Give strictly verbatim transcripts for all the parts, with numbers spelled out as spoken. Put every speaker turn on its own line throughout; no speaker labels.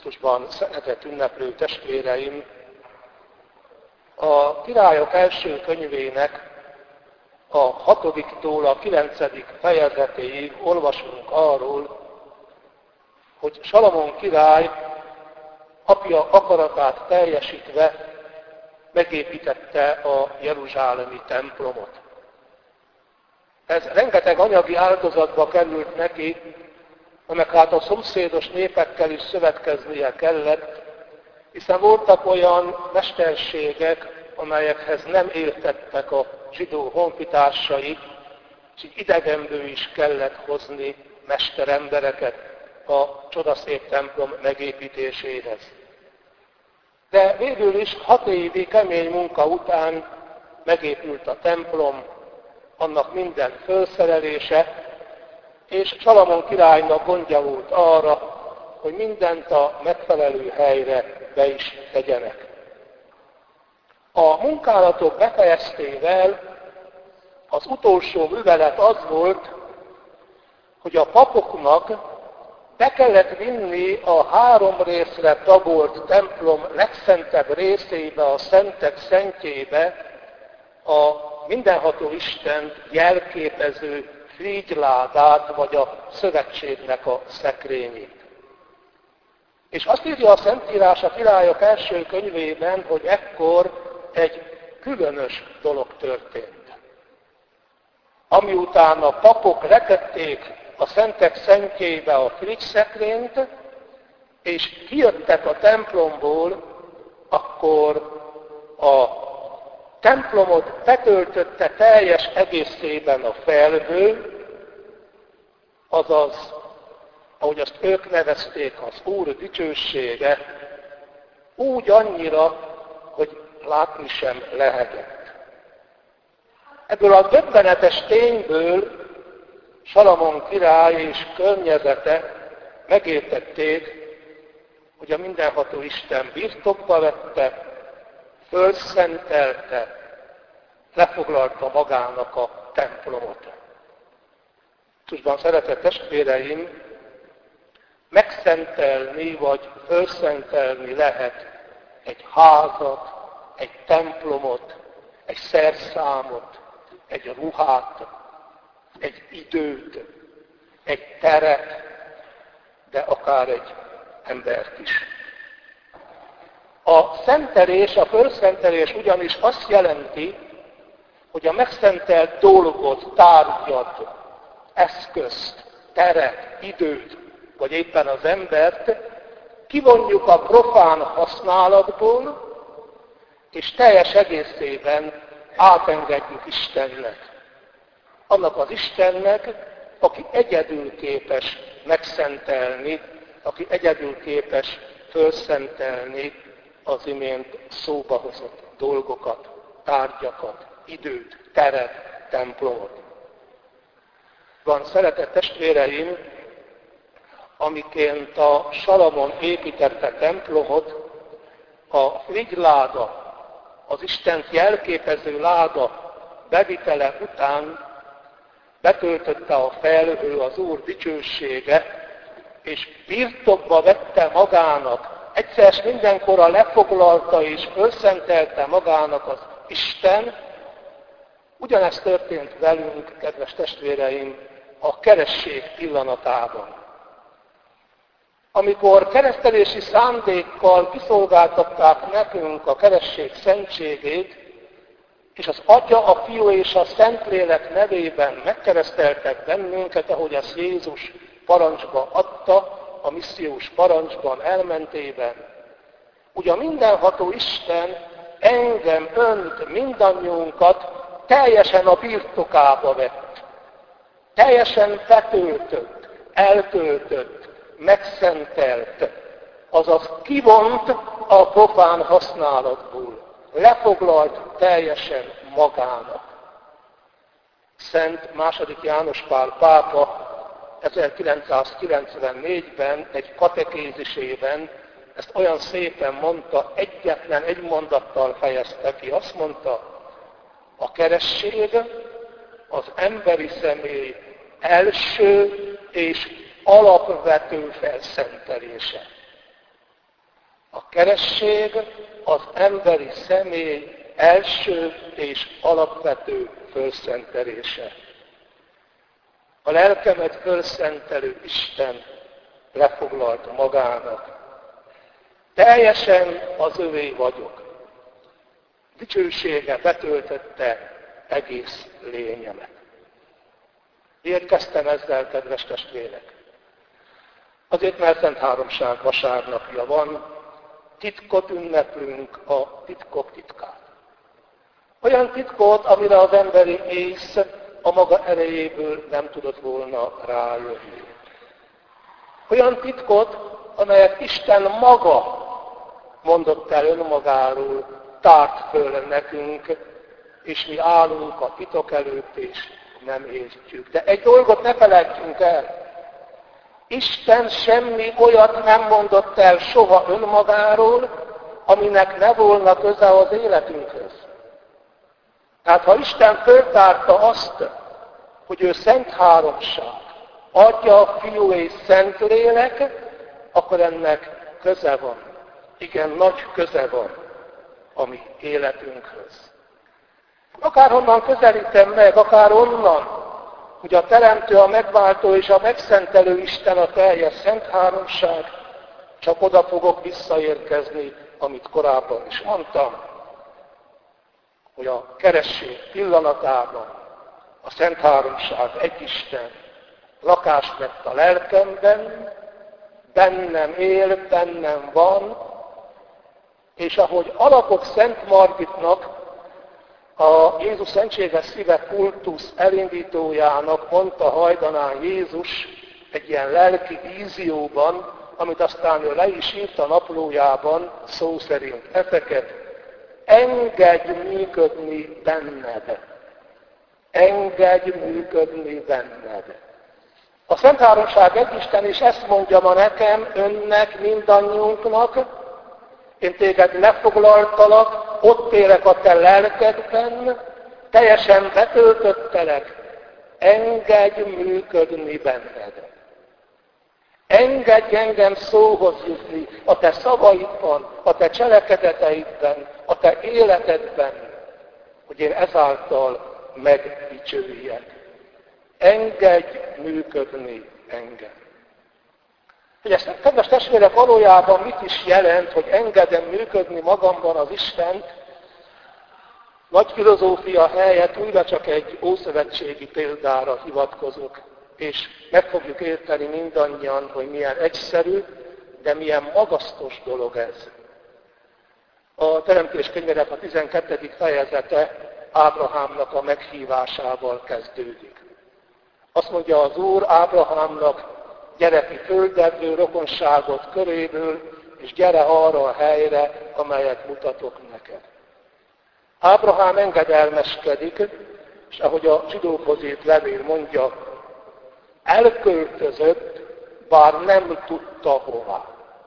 Krisztusban szeretett ünneplő testvéreim, a Királyok első könyvének a hatodiktól a kilencedik fejezetéig olvasunk arról, hogy Salamon király apja akaratát teljesítve megépítette a jeruzsálemi templomot. Ez rengeteg anyagi áldozatba került neki, aminek hát a szomszédos népekkel is szövetkeznie kellett, hiszen voltak olyan mesterségek, amelyekhez nem értettek a zsidó honfitársai, és így idegenből is kellett hozni mesterembereket a csodaszép templom megépítéséhez. De végül is hat évi kemény munka után megépült a templom, annak minden felszerelése, és Salamon királynak gondja volt arra, hogy mindent a megfelelő helyre be is tegyenek. A munkálatok befejeztével az utolsó művelet az volt, hogy a papoknak be kellett vinni a három részre tagolt templom legszentebb részébe, a szentek szentjébe a mindenható Istent jelképező frigyládát, vagy a szövetségnek a szekrényét. És azt írja a Szentírás a Királyok első könyvében, hogy ekkor egy különös dolog történt. Amiután a papok letették a szentek szentjébe a friggyszekrényt, és kijöttek a templomból, akkor a templomot betöltötte teljes egészében a felhő, azaz, ahogy azt ők nevezték, az Úr dicsősége, úgy annyira, hogy látni sem lehetett. Ebből a döbbenetes tényből Salamon király és környezete megértették, hogy a mindenható Isten birtokba vette, fölszentelte, lefoglalta magának a templomot. Tudban, szeretett testvéreim, megszentelni vagy fölszentelni lehet egy házat, egy templomot, egy szerszámot, egy ruhát, egy időt, egy teret, de akár egy embert is. A szentelés, a fölszentelés ugyanis azt jelenti, hogy a megszentelt dolgot, tárgyat, eszközt, teret, időt, vagy éppen az embert kivonjuk a profán használatból, és teljes egészében átengedjük Istennek. Annak az Istennek, aki egyedül képes megszentelni, aki egyedül képes fölszentelni az imént szóba hozott dolgokat, tárgyakat, időt, teret, templomot. Van, szeretett testvéreim, amiként a Salamon építette templomot, a frigyláda, az Istent jelképező láda bevitele után betöltötte a felhő, az Úr dicsősége, és birtokba vette magának, egyszer s mindenkorra lefoglalta és fölszentelte magának az Isten. Ugyanezt történt velünk, kedves testvéreim, a keresztség pillanatában. Amikor keresztelési szándékkal kiszolgáltatták nekünk a keresztség szentségét, és az Atya, a Fiú és a Szentlélek nevében megkereszteltek bennünket, ahogy ezt Jézus parancsba adta, a missziós parancsban elmentében. Ugye a mindenható Isten engem, önt, mindannyiunkat teljesen a birtokába vett. Teljesen betöltött, eltöltött, megszentelt, azaz kivont a profán használatból, lefoglalt teljesen magának. Szent második János Pál pápa ezerkilencszázkilencvennégyben egy katekézisében ezt olyan szépen mondta, egyetlen egy mondattal fejezte ki. Azt mondta, a keresztség az emberi személy első és alapvető felszentelése. keresztség az emberi személy első és alapvető fölszentelése. A lelkemet fölszentelő Isten lefoglalt magának. Teljesen az övé vagyok. Dicsősége betöltötte egész lényemet. Miért kezdtem ezzel, kedves testvérek? Azért, mert Szent Háromság vasárnapja van, titkot ünneplünk, a titkok titkát. Olyan titkot, amire az emberi ész a maga erejéből nem tudott volna rájönni. Olyan titkot, amelyet Isten maga mondott el önmagáról, tárt föl nekünk, és mi állunk a titok előtt, és nem értjük. De egy dolgot ne felejtsünk el. Isten semmi olyat nem mondott el soha önmagáról, aminek ne volna köze az életünkhöz. Tehát ha Isten föltárta azt, hogy ő Szent Háromság, Atya, Fiú és Szentlélek, akkor ennek köze van. Igen, nagy köze van a mi életünkhöz. Akárhonnan közelítem meg, akár onnan, hogy a Teremtő, a Megváltó és a Megszentelő Isten a teljes Szent Háromság, csak oda fogok visszaérkezni, amit korábban is mondtam, hogy a keresztség pillanatában a Szent Háromság egy Isten lakást vett a lelkemben, bennem él, bennem van, és ahogy alapok Szent Margitnak, a Jézus Szentséges Szíve kultusz elindítójának mondta hajdanán Jézus egy ilyen lelki vízióban, amit aztán ő le is írt a naplójában, szó szerint ezeket, engedj működni benned. Engedj működni benned. A Szent Háromság egy Isten, és ezt mondja ma nekem, önnek, mindannyiunknak, én téged lefoglaltalak, ott élek a te lelkedben, teljesen betöltöttelek, engedj működni benned. Engedj engem szóhoz jutni a te szavaidban, a te cselekedeteidben, a te életedben, hogy én ezáltal megdicsőjek. Engedj működni engem. Hogy ezt, kedves testvérek, valójában mit is jelent, hogy engedem működni magamban az Istent, nagy filozófia helyett újra csak egy ószövetségi példára hivatkozok, és meg fogjuk érteni mindannyian, hogy milyen egyszerű, de milyen magasztos dolog ez. A Teremtés könyvének a tizenkettedik fejezete Ábrahámnak a meghívásával kezdődik. Azt mondja az Úr Ábrahámnak, gyere ki földedről, rokonságot köréből, és gyere arra a helyre, amelyet mutatok neked. Ábrahám engedelmeskedik, és ahogy a zsidókhoz írt levél mondja, elköltözött, bár nem tudta hová.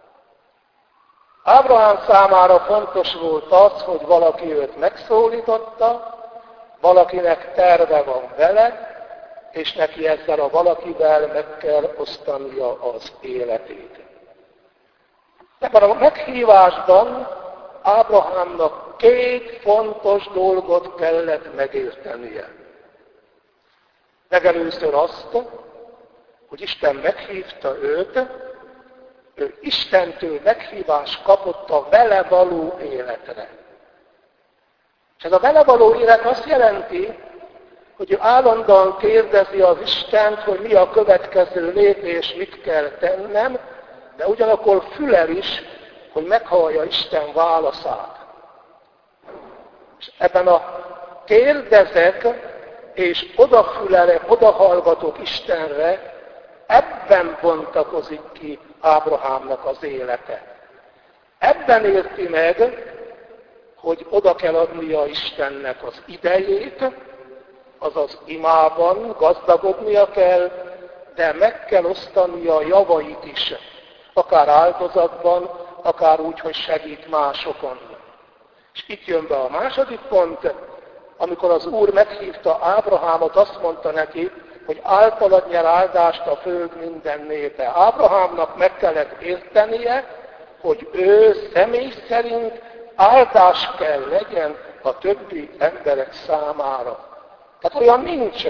Ábrahám számára fontos volt az, hogy valaki őt megszólította, valakinek terve van vele, és neki ezzel a valakivel meg kell osztania az életét. Ebben a meghívásban Ábrahámnak két fontos dolgot kellett megértenie. Legelőször azt, hogy Isten meghívta őt, ő Istentől meghívást kapott a vele való életre. És ez a vele való élet azt jelenti, hogy ő állandóan kérdezi az Istent, hogy mi a következő lépés, mit kell tennem, de ugyanakkor fülel is, hogy meghallja Isten válaszát. És ebben a kérdezek és odafülelek, odahallgatok Istenre, ebben bontakozik ki Ábrahámnak az élete. Ebben érti meg, hogy oda kell adnia Istennek az idejét, azaz imában gazdagodnia kell, de meg kell osztania a javait is, akár áldozatban, akár úgy, hogy segít másokon. És itt jön be a második pont, amikor az Úr meghívta Ábrahámot, azt mondta neki, hogy általad nyer áldást a föld minden népe. Ábrahámnak meg kellett értenie, hogy ő személy szerint áldás kell legyen a többi emberek számára. Tehát olyan nincs,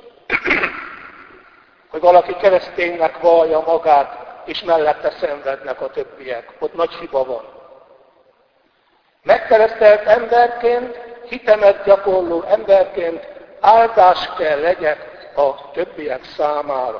hogy valaki kereszténynek vallja magát, és mellette szenvednek a többiek. Ott nagy hiba van. Megkeresztelt emberként, hitemet gyakorló emberként áldás kell legyen a többiek számára.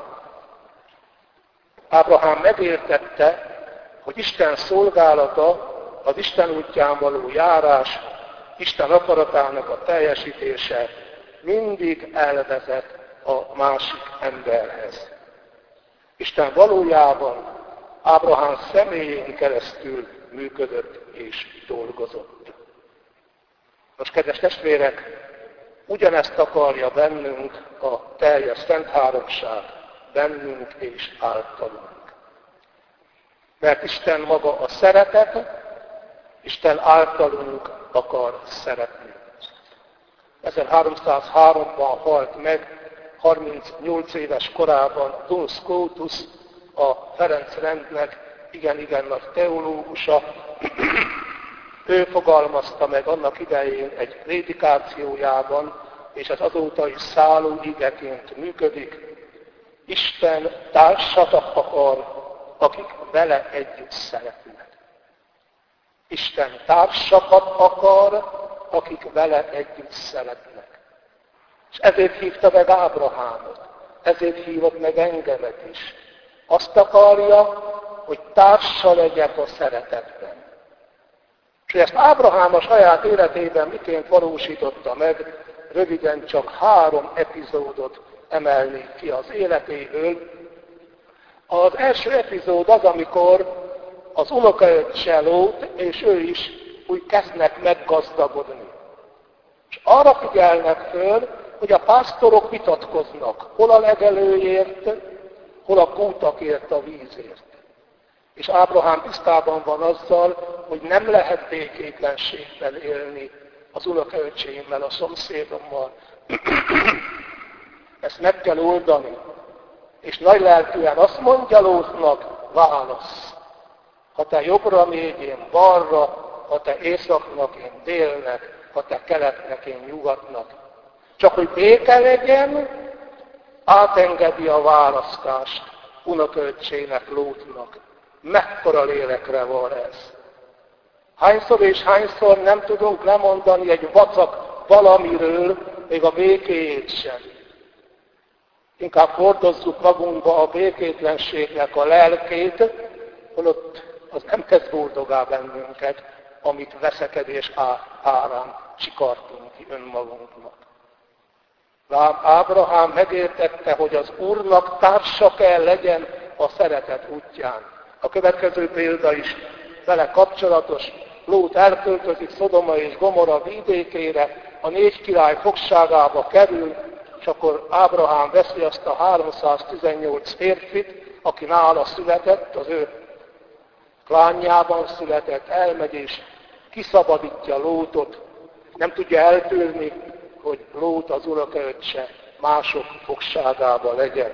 Ábrahám megértette, hogy Isten szolgálata, az Isten útján való járás, Isten akaratának a teljesítése mindig elvezet a másik emberhez. Isten valójában Ábrahám személyén keresztül működött és dolgozott. Most, kedves testvérek, ugyanezt akarja bennünk a teljes Szent Háromság, bennünk és általunk. Mert Isten maga a szeretet, Isten általunk akar szeretni. ezerháromszázháromban halt meg, harmincnyolc éves korában Duns Scotus, a Ferenc rendnek igen-igen nagy teológusa. Ő fogalmazta meg annak idején egy prédikációjában, és ez azóta is szálló igeként működik. Isten társat akar, akik vele együtt szeretnek. Isten társakat akar, akik vele együtt szeretnek. És ezért hívta meg Ábrahámot, ezért hívott meg engemet is. Azt akarja, hogy társa legyek a szeretetben. És hogy ezt Ábrahám a saját életében miként valósította meg, röviden csak három epizódot emelnék ki az életéből. Az első epizód az, amikor az unokaöccse Lót, és ő is úgy kezdnek meggazdagodni. És arra figyelnek föl, hogy a pásztorok vitatkoznak, hol a legelőért, hol a kútakért, a vízért. És Ábrahám tisztában van azzal, hogy nem lehet békétlenségben élni az unokaöcsémmel, a szomszédommal. Ezt meg kell oldani. És nagy lelkűen azt mondja Lótnak, válasz. Ha te jobbra mégy, én balra, ha te északnak, én délnek, ha te keletnek, én nyugatnak. Csak hogy béke legyen, átengedi a választást unokaöccsének, Lótnak. Mekkora lélekre van ez? Hányszor és hányszor nem tudunk lemondani egy vacak valamiről, még a békéjét sem. Inkább hordozzuk magunkba a békétlenségnek a lelkét, holott az nem tesz boldogá bennünket, amit veszekedés árán csikartunk ki önmagunknak. Lám Ábrahám megértette, hogy az Úrnak társa kell legyen a szeretet útján. A következő példa is vele kapcsolatos. Lót elköltözik Szodoma és Gomora vidékére, a négy király fogságába kerül, és akkor Ábrahám veszi azt a háromszáztizennyolc férfit, aki nála született, az ő klánjában született, elmegy és kiszabadítja Lótot. Nem tudja eltűrni, hogy Lót az unokaöccse mások fogságába legyen.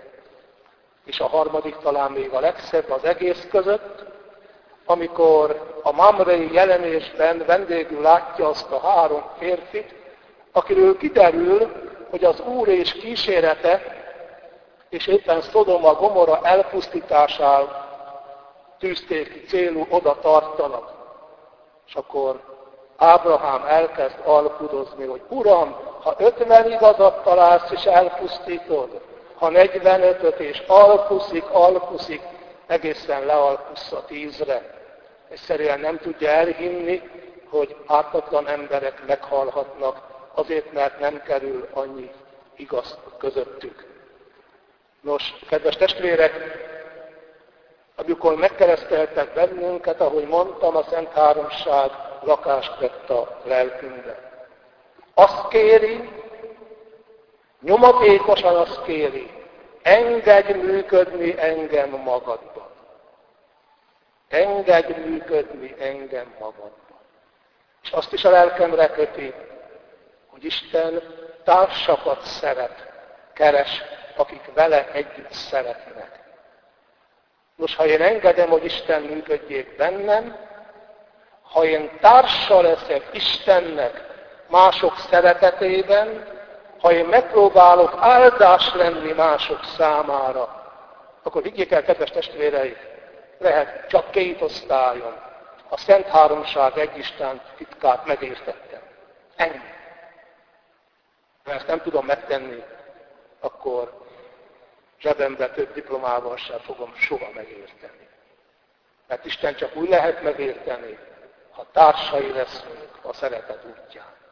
És a harmadik talán még a legszebb az egész között, amikor a mamrei jelenésben vendégül látja azt a három férfit, akiről kiderül, hogy az Úr és kísérete, és éppen Szodoma, Gomora elpusztításával tűzték ki célul, oda tartanak. És akkor Ábrahám elkezd alkudozni, hogy Uram, ha ötven igazat találsz és elpusztítod, ha negyvenötöt és alkuszik, alkuszik, egészen lealkusz a tízre. Egyszerűen nem tudja elhinni, hogy ártatlan emberek meghalhatnak, azért, mert nem kerül annyi igaz közöttük. Nos, kedves testvérek, amikor megkereszteltek bennünket, ahogy mondtam, a Szent Háromság lakást vett a lelkünkbe. Azt kéri, nyomatékosan azt kéri, engedj működni engem magadban. Engedj működni engem magadban. És azt is a lelkemre köti, hogy Isten társakat szeret, keres, akik vele együtt szeretnek. Nos, ha én engedem, hogy Isten működjék bennem, ha én társa leszek Istennek mások szeretetében, ha én megpróbálok áldás lenni mások számára, akkor higgyék el, kedves testvéreim, lehet csak két osztályon. A Szent Háromság egy Isten titkát megértettem. Ennyi. Ha ezt nem tudom megtenni, akkor zsebembe több diplomával sem fogom soha megérteni. Mert Isten csak úgy lehet megérteni, ha társai leszünk a szeretet útján.